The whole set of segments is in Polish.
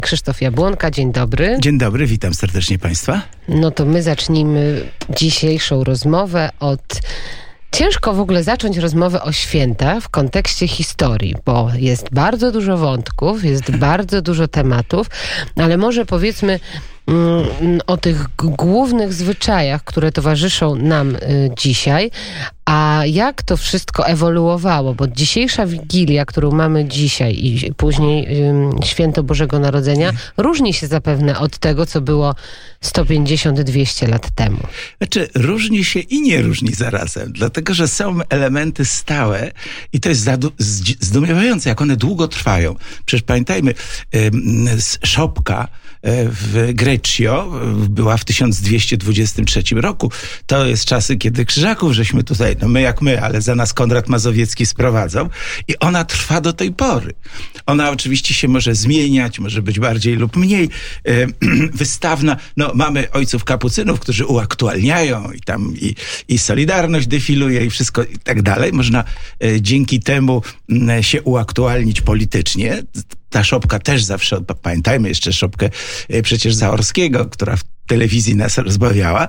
Krzysztof Jabłonka, dzień dobry. Dzień dobry, witam serdecznie Państwa. No to my zacznijmy dzisiejszą rozmowę od... Ciężko w ogóle zacząć rozmowę o święta w kontekście historii, bo jest bardzo dużo wątków, jest bardzo dużo tematów, ale może powiedzmy o tych głównych zwyczajach, które towarzyszą nam dzisiaj, a jak to wszystko ewoluowało, bo dzisiejsza Wigilia, którą mamy dzisiaj i później Święto Bożego Narodzenia, różni się zapewne od tego, co było 150-200 lat temu. Znaczy, różni się i nie różni zarazem, dlatego, że są elementy stałe i to jest zdumiewające, jak one długo trwają. Przecież pamiętajmy, szopka w Greccio była w 1223 roku. To jest czasy, kiedy Krzyżaków żeśmy tutaj, no my jak my, ale za nas Konrad Mazowiecki sprowadzał i ona trwa do tej pory. Ona oczywiście się może zmieniać, może być bardziej lub mniej wystawna. No mamy ojców kapucynów, którzy uaktualniają i tam i Solidarność defiluje i wszystko i tak dalej. Można dzięki temu się uaktualnić politycznie. Ta szopka też zawsze, pamiętajmy jeszcze szopkę przecież Zaorskiego, która w telewizji nas rozbawiała.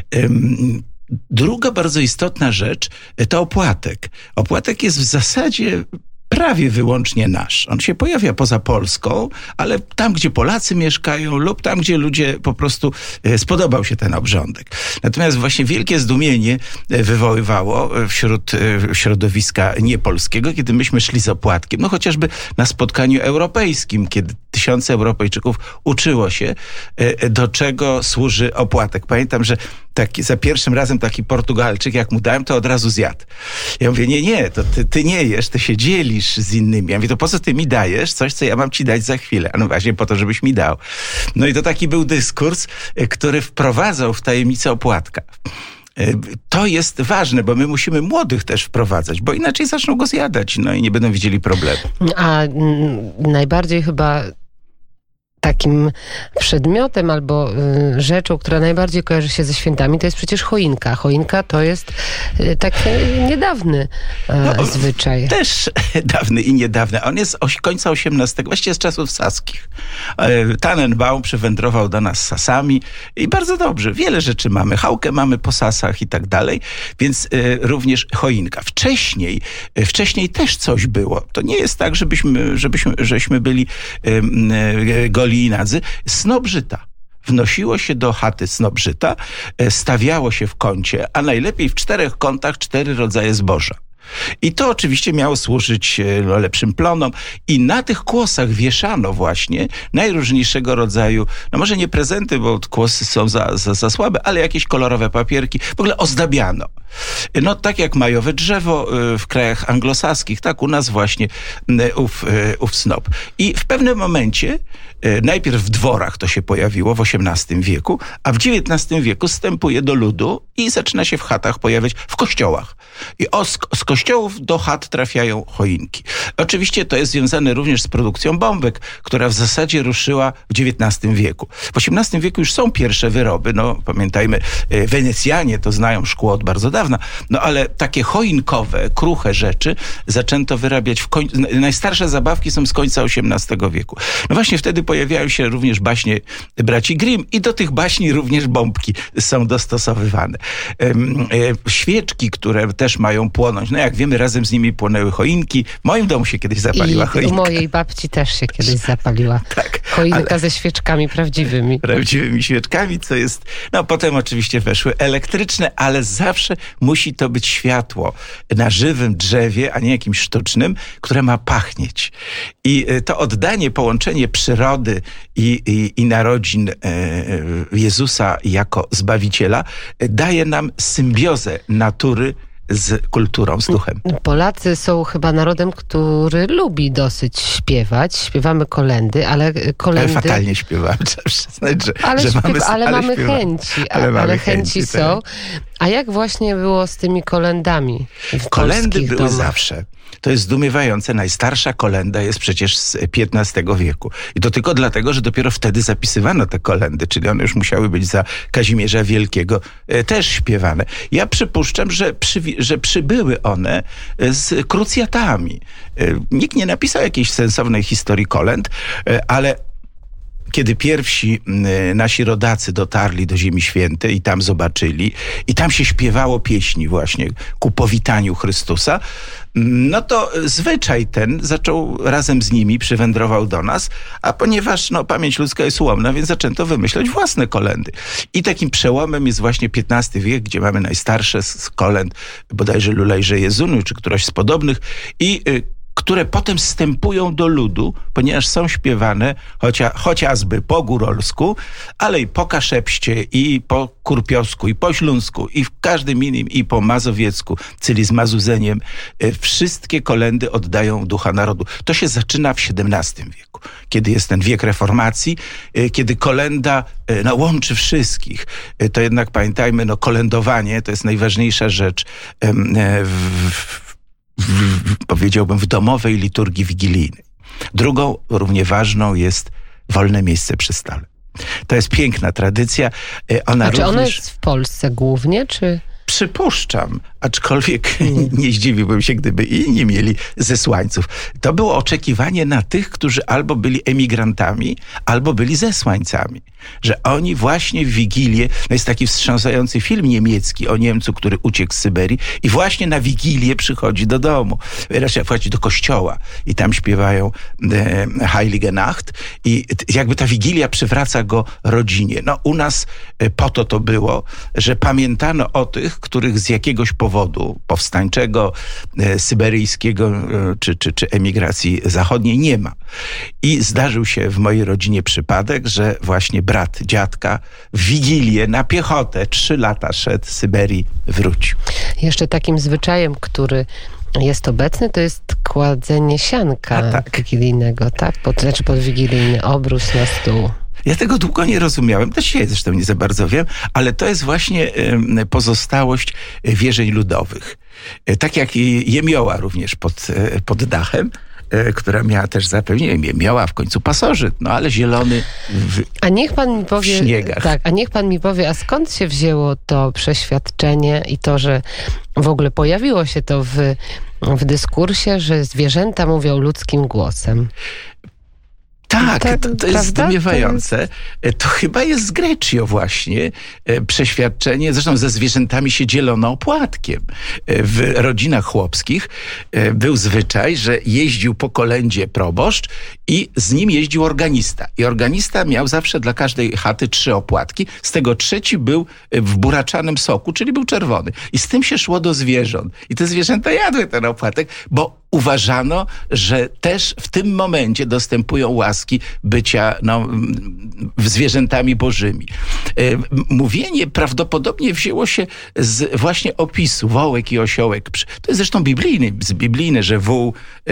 Druga bardzo istotna rzecz to opłatek. Opłatek jest w zasadzie prawie wyłącznie nasz. On się pojawia poza Polską, ale tam, gdzie Polacy mieszkają lub tam, gdzie ludzie po prostu spodobał się ten obrządek. Natomiast właśnie wielkie zdumienie wywoływało wśród środowiska niepolskiego, kiedy myśmy szli z opłatkiem. No chociażby na spotkaniu europejskim, kiedy tysiące Europejczyków uczyło się, do czego służy opłatek. Pamiętam, że za pierwszym razem taki Portugalczyk, jak mu dałem, to od razu zjadł. Ja mówię, nie, to ty nie jesz, ty się dzielisz z innymi. Ja mówię, to po co ty mi dajesz coś, co ja mam ci dać za chwilę? A no właśnie po to, żebyś mi dał. No i to taki był dyskurs, który wprowadzał w tajemnicę opłatka. To jest ważne, bo my musimy młodych też wprowadzać, bo inaczej zaczną go zjadać, no i nie będą widzieli problemu. A najbardziej chyba takim przedmiotem albo rzeczą, która najbardziej kojarzy się ze świętami, to jest przecież choinka. Choinka to jest taki niedawny zwyczaj. Też dawny i niedawny. On jest końca XVIII, właściwie z czasów saskich. Tannenbaum przywędrował do nas Sasami i bardzo dobrze. Wiele rzeczy mamy. Chałkę mamy po Sasach i tak dalej, więc również choinka. Wcześniej też coś było. To nie jest tak, żeśmy byli goli i nadzy. Snop żyta. Wnosiło się do chaty snop żyta, stawiało się w kącie, a najlepiej w 4 kątach 4 rodzaje zboża. I to oczywiście miało służyć lepszym plonom i na tych kłosach wieszano właśnie najróżniejszego rodzaju, no może nie prezenty, bo kłosy są za słabe, ale jakieś kolorowe papierki, w ogóle ozdabiano. No tak jak majowe drzewo w krajach anglosaskich, tak u nas właśnie ów snop. I w pewnym momencie, najpierw w dworach to się pojawiło w XVIII wieku, a w XIX wieku zstępuje do ludu i zaczyna się w chatach pojawiać w kościołach. I z kościołów do chat trafiają choinki. Oczywiście to jest związane również z produkcją bombek, która w zasadzie ruszyła w XIX wieku. W XVIII wieku już są pierwsze wyroby, no pamiętajmy, Wenecjanie to znają szkło od bardzo dawna, no ale takie choinkowe, kruche rzeczy zaczęto wyrabiać najstarsze zabawki są z końca XVIII wieku. No właśnie wtedy pojawiają się również baśnie braci Grimm i do tych baśni również bombki są dostosowywane. Świeczki, które też mają płonąć. No jak wiemy, razem z nimi płonęły choinki. W moim domu się kiedyś zapaliła choinka. U mojej babci też się kiedyś zapaliła choinka ze świeczkami prawdziwymi. Prawdziwymi świeczkami, co jest... No potem oczywiście weszły elektryczne, ale zawsze musi to być światło na żywym drzewie, a nie jakimś sztucznym, które ma pachnieć. I to oddanie, połączenie przyrody i narodzin Jezusa jako Zbawiciela daje nam symbiozę natury z kulturą, z duchem. Polacy są chyba narodem, który lubi dosyć śpiewać. Śpiewamy kolędy, ale kolendy... Ale fatalnie śpiewamy, trzeba przyznać, ale mamy chęci. Ale chęci są. A jak właśnie było z tymi kolędami w Kolendy były domach? zawsze. To jest zdumiewające. Najstarsza kolenda jest przecież z XV wieku. I to tylko dlatego, że dopiero wtedy zapisywano te kolendy, czyli one już musiały być za Kazimierza Wielkiego też śpiewane. Ja przypuszczam, że przybyły one z krucjatami. Nikt nie napisał jakiejś sensownej historii kolęd, ale kiedy pierwsi nasi rodacy dotarli do Ziemi Świętej i tam zobaczyli, i tam się śpiewało pieśni właśnie ku powitaniu Chrystusa, no to zwyczaj ten zaczął razem z nimi, przywędrował do nas, a ponieważ pamięć ludzka jest ułomna, więc zaczęto wymyślać własne kolędy. I takim przełomem jest właśnie XV wiek, gdzie mamy najstarsze z kolęd, bodajże Lulejże Jezuniu, czy któraś z podobnych, i które potem wstępują do ludu, ponieważ są śpiewane chociażby po górolsku, ale i po kaszepście, i po kurpiowsku, i po śląsku, i w każdym innym, i po mazowiecku, czyli z mazuzeniem. Wszystkie kolędy oddają ducha narodu. To się zaczyna w XVII wieku, kiedy jest ten wiek reformacji, kiedy kolęda łączy wszystkich. To jednak pamiętajmy, kolędowanie to jest najważniejsza rzecz powiedziałbym, w domowej liturgii wigilijnej. Drugą, równie ważną, jest wolne miejsce przy stole. To jest piękna tradycja. Czy ona jest w Polsce głównie, czy... Przypuszczam, aczkolwiek nie zdziwiłbym się, gdyby inni mieli zesłańców. To było oczekiwanie na tych, którzy albo byli emigrantami, albo byli zesłańcami. Że oni właśnie w Wigilię, jest taki wstrząsający film niemiecki o Niemcu, który uciekł z Syberii i właśnie na Wigilię przychodzi do domu. Raczej wchodzi do kościoła i tam śpiewają Heilige Nacht i jakby ta Wigilia przywraca go rodzinie. U nas po to było, że pamiętano o tych, których z jakiegoś powodu powstańczego, syberyjskiego czy emigracji zachodniej nie ma. I zdarzył się w mojej rodzinie przypadek, że właśnie brat dziadka w Wigilię na piechotę 3 lata szedł z Syberii, wrócił. Jeszcze takim zwyczajem, który jest obecny, to jest kładzenie sianka wigilijnego, tak? Pod wigilijny obrus na stół. Ja tego długo nie rozumiałem, też dzisiaj zresztą nie za bardzo wiem, ale to jest właśnie pozostałość wierzeń ludowych. Tak jak i jemioła również pod dachem, która miała też zapewnienie, miała w końcu pasożyt, ale zielony a niech pan mi powie, w śniegach. Tak, a niech pan mi powie, a skąd się wzięło to przeświadczenie i to, że w ogóle pojawiło się to w dyskursie, że zwierzęta mówią ludzkim głosem? Tak, to jest zdumiewające. To chyba jest z Greccio właśnie przeświadczenie. Zresztą ze zwierzętami się dzielono opłatkiem. W rodzinach chłopskich był zwyczaj, że jeździł po kolędzie proboszcz i z nim jeździł organista. I organista miał zawsze dla każdej chaty 3 opłatki. Z tego 3 był w buraczanym soku, czyli był czerwony. I z tym się szło do zwierząt. I te zwierzęta jadły ten opłatek, bo uważano, że też w tym momencie dostępują łaski bycia zwierzętami bożymi. Mówienie prawdopodobnie wzięło się z właśnie opisu wołek i osiołek. To jest zresztą biblijne, że wół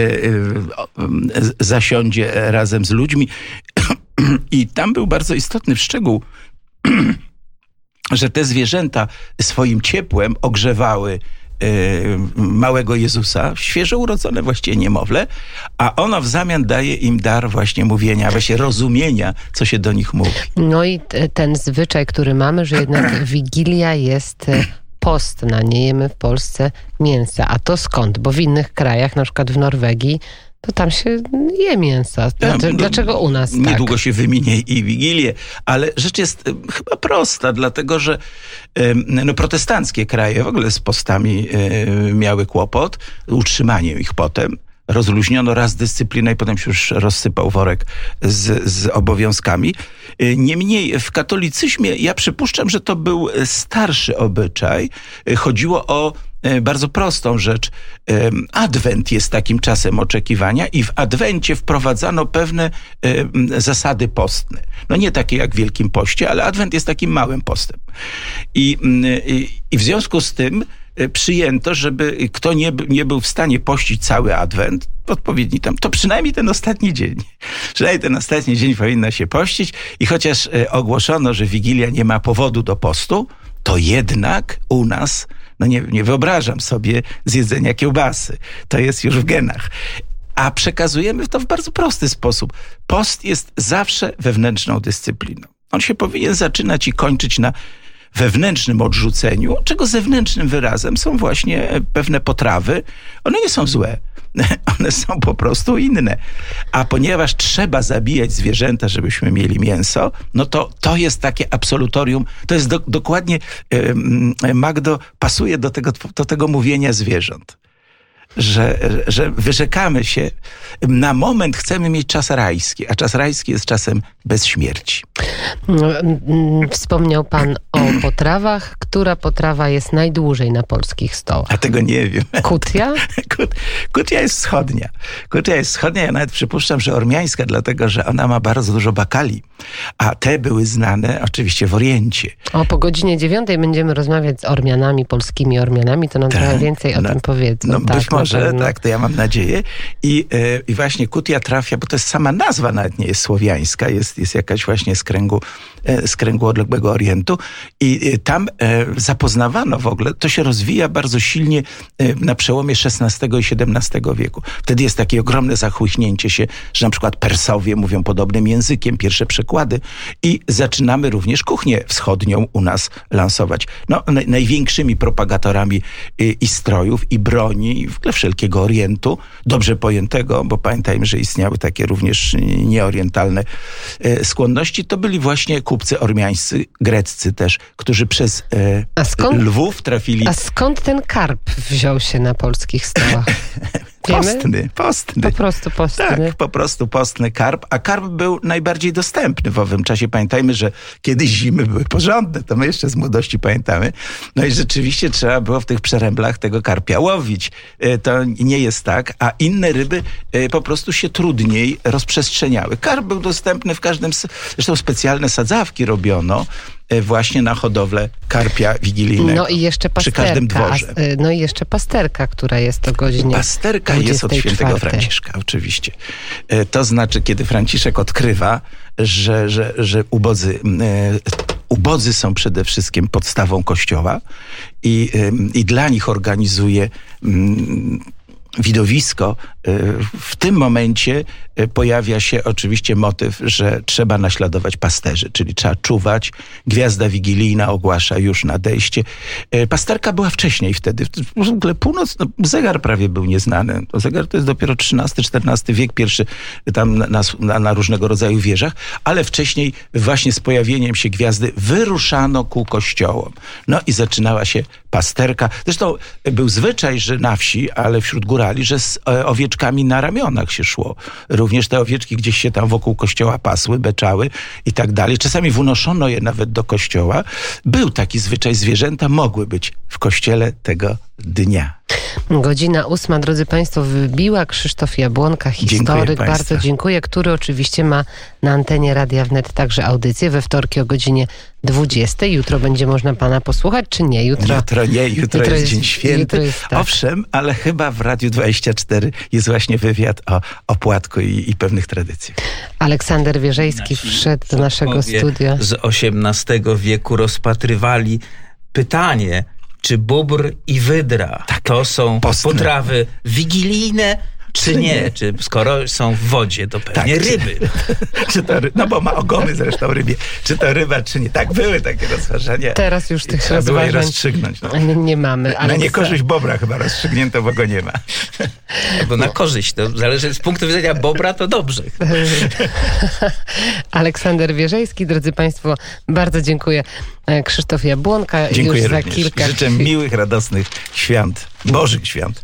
zasiądzie razem z ludźmi. I tam był bardzo istotny szczegół, że te zwierzęta swoim ciepłem ogrzewały małego Jezusa, świeżo urodzone właściwie niemowlę, a ono w zamian daje im dar właśnie mówienia, właśnie rozumienia, co się do nich mówi. I ten zwyczaj, który mamy, że jednak Wigilia jest postna, nie jemy w Polsce mięsa. A to skąd? Bo w innych krajach, na przykład w Norwegii, to tam się je mięsa. Dlaczego u nas tak? Niedługo się wyminie i Wigilię, ale rzecz jest chyba prosta, dlatego że protestanckie kraje w ogóle z postami miały kłopot, utrzymaniem ich potem. Rozluźniono raz dyscyplinę i potem się już rozsypał worek z obowiązkami. Niemniej w katolicyzmie ja przypuszczam, że to był starszy obyczaj. Chodziło o bardzo prostą rzecz. Adwent jest takim czasem oczekiwania i w Adwencie wprowadzano pewne zasady postne. Nie takie jak w Wielkim Poście, ale Adwent jest takim małym postem. I w związku z tym przyjęto, żeby kto nie był w stanie pościć cały Adwent, odpowiedni to przynajmniej ten ostatni dzień. Przynajmniej ten ostatni dzień powinna się pościć i chociaż ogłoszono, że Wigilia nie ma powodu do postu, to jednak u nas nie wyobrażam sobie zjedzenia kiełbasy. To jest już w genach. A przekazujemy to w bardzo prosty sposób. Post jest zawsze wewnętrzną dyscypliną. On się powinien zaczynać i kończyć na wewnętrznym odrzuceniu, czego zewnętrznym wyrazem są właśnie pewne potrawy. One nie są złe. One są po prostu inne. A ponieważ trzeba zabijać zwierzęta, żebyśmy mieli mięso, no to jest takie absolutorium. To jest dokładnie, Magdo, pasuje do tego mówienia zwierząt. Że wyrzekamy się. Na moment chcemy mieć czas rajski, a czas rajski jest czasem bez śmierci. Wspomniał pan o potrawach. Która potrawa jest najdłużej na polskich stołach? A tego nie wiem. Kutia? Kutia jest wschodnia. Kutia jest wschodnia. Ja nawet przypuszczam, że ormiańska, dlatego że ona ma bardzo dużo bakali. A te były znane oczywiście w Oriencie. Po godzinie 9 będziemy rozmawiać z Ormianami, polskimi Ormianami. To nam trochę więcej o tym powiedzą. No być może, tak, to ja mam nadzieję. I właśnie Kutia trafia, bo to jest sama nazwa, nawet nie jest słowiańska, jest jakaś właśnie z kręgu odległego Orientu. I tam zapoznawano w ogóle, to się rozwija bardzo silnie na przełomie XVI i XVII wieku. Wtedy jest takie ogromne zachłyśnięcie się, że na przykład Persowie mówią podobnym językiem, pierwsze przekłady i zaczynamy również kuchnię wschodnią u nas lansować. No, największymi propagatorami i strojów, i broni, i w ogóle wszelkiego Orientu, dobrze pojętego, bo pamiętajmy, że istniały takie również nieorientalne skłonności, to byli właśnie kupcy ormiańscy, greccy też, którzy przez Lwów trafili... A skąd ten karp wziął się na polskich stołach? Postny. Po prostu postny. Tak, po prostu postny karp. A karp był najbardziej dostępny w owym czasie. Pamiętajmy, że kiedyś zimy były porządne. To my jeszcze z młodości pamiętamy. No i rzeczywiście trzeba było w tych przeręblach tego karpia łowić. To nie jest tak. A inne ryby po prostu się trudniej rozprzestrzeniały. Karp był dostępny w każdym... Zresztą specjalne sadzawki robiono właśnie na hodowlę karpia wigilijnego. No i jeszcze pasterka. Przy każdym dworze. No i jeszcze pasterka, która jest o godzinie Pasterka jest od świętego Franciszka, oczywiście. To znaczy, kiedy Franciszek odkrywa, że ubodzy są przede wszystkim podstawą Kościoła i dla nich organizuje widowisko. W tym momencie pojawia się oczywiście motyw, że trzeba naśladować pasterzy, czyli trzeba czuwać. Gwiazda wigilijna ogłasza już nadejście. Pasterka była wcześniej wtedy. W ogóle północ, zegar prawie był nieznany. Zegar to jest dopiero XIII-XIV wiek, pierwszy tam na różnego rodzaju wieżach, ale wcześniej właśnie z pojawieniem się gwiazdy wyruszano ku kościołom. No i zaczynała się pasterka. Zresztą był zwyczaj, że na wsi, ale wśród górali, że z owieczkami na ramionach się szło. Również te owieczki gdzieś się tam wokół kościoła pasły, beczały i tak dalej. Czasami wnoszono je nawet do kościoła. Był taki zwyczaj, zwierzęta mogły być w kościele tego dnia. Godzina 8, drodzy Państwo, wybiła. Krzysztof Jabłonka, historyk. Bardzo dziękuję, który oczywiście ma na antenie Radia Wnet także audycję we wtorki o godzinie 20. Jutro będzie można pana posłuchać, czy nie? Jutro jest Dzień Święty. Tak. Owszem, ale chyba w Radiu 24 jest właśnie wywiad o płatku i pewnych tradycjach. Aleksander Wierzejski wszedł do naszego studia. Z XVIII wieku rozpatrywali pytanie, czy bóbr i wydra to są potrawy wigilijne, czy nie? Czy skoro są w wodzie, to pewnie ryby. Czy to no bo ma ogony zresztą rybie. Czy to ryba, czy nie? Tak, były takie rozważania. Teraz już tych rozważań było je rozstrzygnąć. No. Nie mamy. Na niekorzyść bobra chyba rozstrzygnięto, bo go nie ma. Bo na korzyść. To zależy z punktu widzenia bobra, to dobrze. Aleksander Wierzejski, drodzy Państwo, bardzo dziękuję. Krzysztof Jabłonka. Dziękuję już za również. kilka Życzę miłych, radosnych świąt. Bożych świąt.